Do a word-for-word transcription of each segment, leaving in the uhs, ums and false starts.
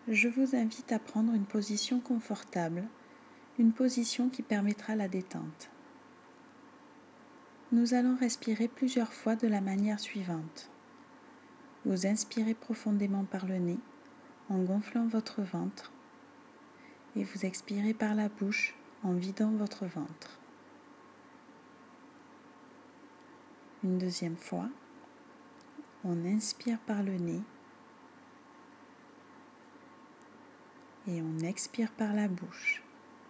Je vous invite à prendre une position confortable, une position qui permettra la détente. Nous allons respirer plusieurs fois de la manière suivante. Vous inspirez profondément par le nez en gonflant votre ventre et vous expirez par la bouche en vidant votre ventre. Une deuxième fois, on inspire par le nez et on expire par la bouche.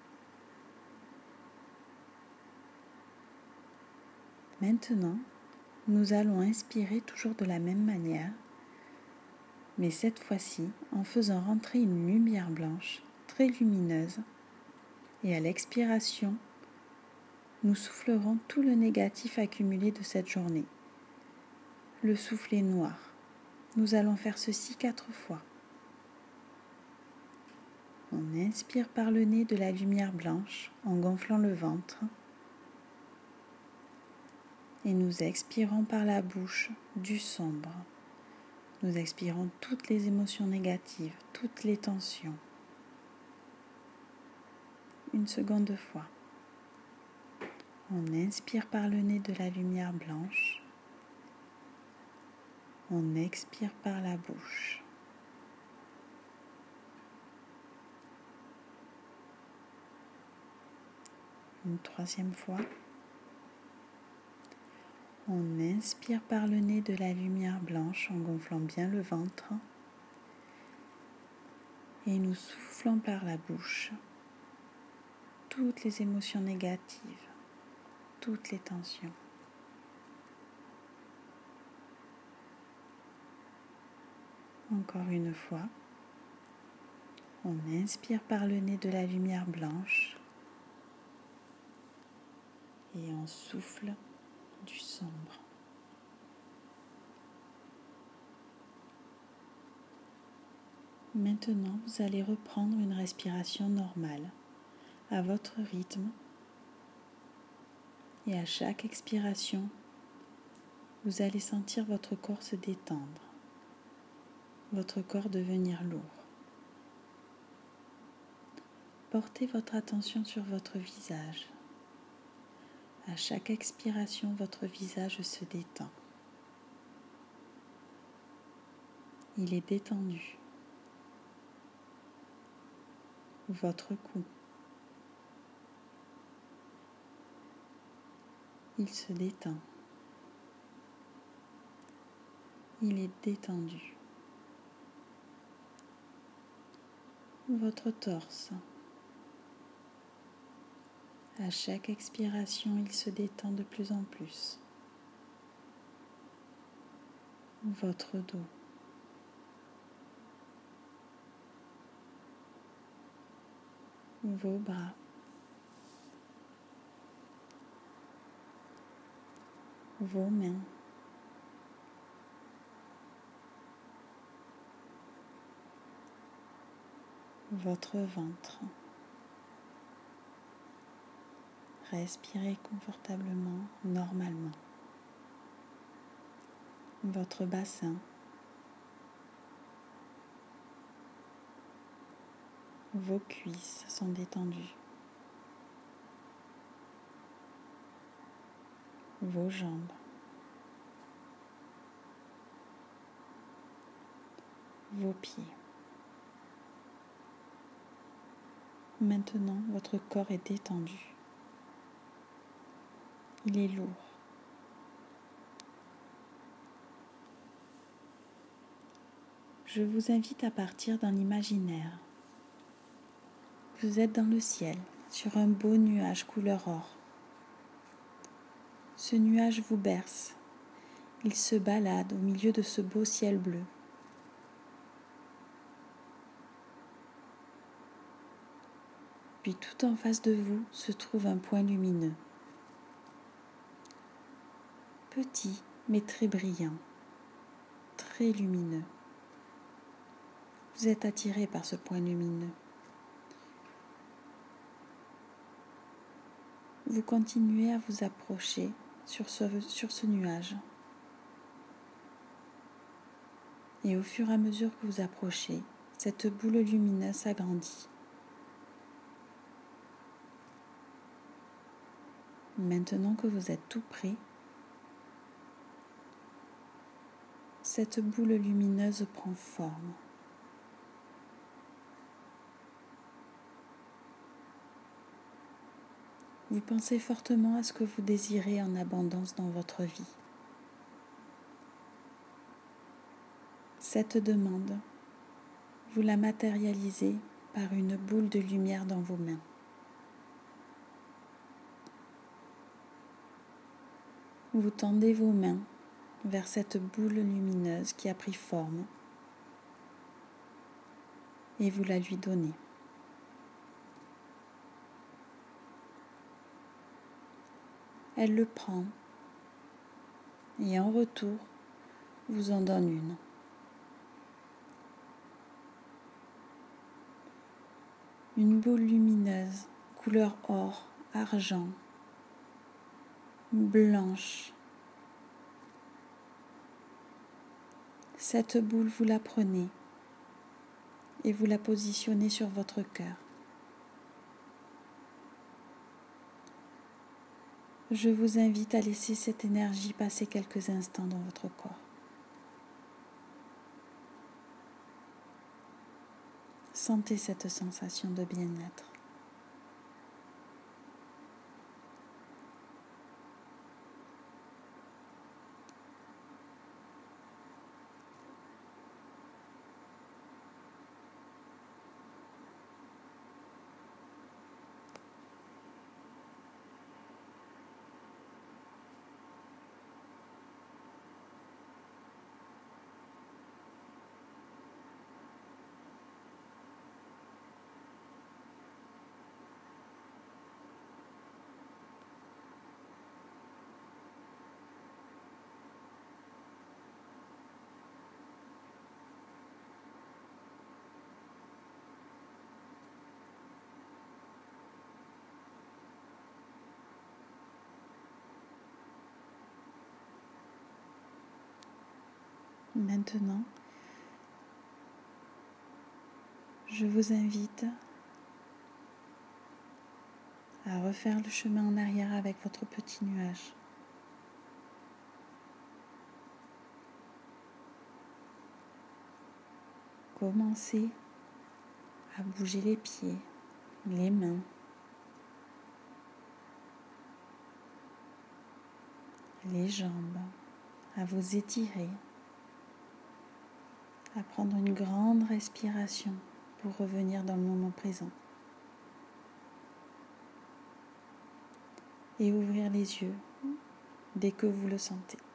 Maintenant, nous allons inspirer toujours de la même manière, mais cette fois-ci en faisant rentrer une lumière blanche très lumineuse et à l'expiration, nous soufflerons tout le négatif accumulé de cette journée. Le souffle est noir. Nous allons faire ceci quatre fois. On inspire par le nez de la lumière blanche en gonflant le ventre et nous expirons par la bouche du sombre. Nous expirons toutes les émotions négatives, toutes les tensions. Une seconde fois. On inspire par le nez de la lumière blanche. On expire par la bouche. Une troisième fois. On inspire par le nez de la lumière blanche en gonflant bien le ventre. Et nous soufflons par la bouche toutes les émotions négatives, toutes les tensions. Encore une fois. On inspire par le nez de la lumière blanche et on souffle du sombre. Maintenant, vous allez reprendre une respiration normale, à votre rythme, et à chaque expiration, vous allez sentir votre corps se détendre, votre corps devenir lourd. Portez votre attention sur votre visage. À chaque expiration, votre visage se détend. Il est détendu. Votre cou. Il se détend. Il est détendu. Votre torse. À chaque expiration, il se détend de plus en plus. Votre dos. Vos bras. Vos mains. Votre ventre. Respirez confortablement, normalement. Votre bassin. Vos cuisses sont détendues. Vos jambes. Vos pieds. Maintenant, votre corps est détendu. Il est lourd. Je vous invite à partir dans l'imaginaire. Vous êtes dans le ciel, sur un beau nuage couleur or. Ce nuage vous berce. Il se balade au milieu de ce beau ciel bleu. Puis tout en face de vous se trouve un point lumineux. Petit mais très brillant, très lumineux. Vous êtes attiré par ce point lumineux. Vous continuez à vous approcher sur ce, sur ce nuage. Et au fur et à mesure que vous approchez, Cette boule lumineuse s'agrandit. Maintenant que vous êtes tout prêt, cette boule lumineuse prend forme. Vous pensez fortement à ce que vous désirez en abondance dans votre vie. Cette demande, vous la matérialisez par une boule de lumière dans vos mains. Vous tendez vos mains vers cette boule lumineuse qui a pris forme et vous la lui donnez. Elle le prend et en retour vous en donne une. Une boule lumineuse, couleur or, argent, blanche. Cette boule, vous la prenez et vous la positionnez sur votre cœur. Je vous invite à laisser cette énergie passer quelques instants dans votre corps. Sentez cette sensation de bien-être. Maintenant, je vous invite à refaire le chemin en arrière avec votre petit nuage. Commencez à bouger les pieds, les mains, les jambes, à vous étirer, à prendre une grande respiration pour revenir dans le moment présent et ouvrir les yeux dès que vous le sentez.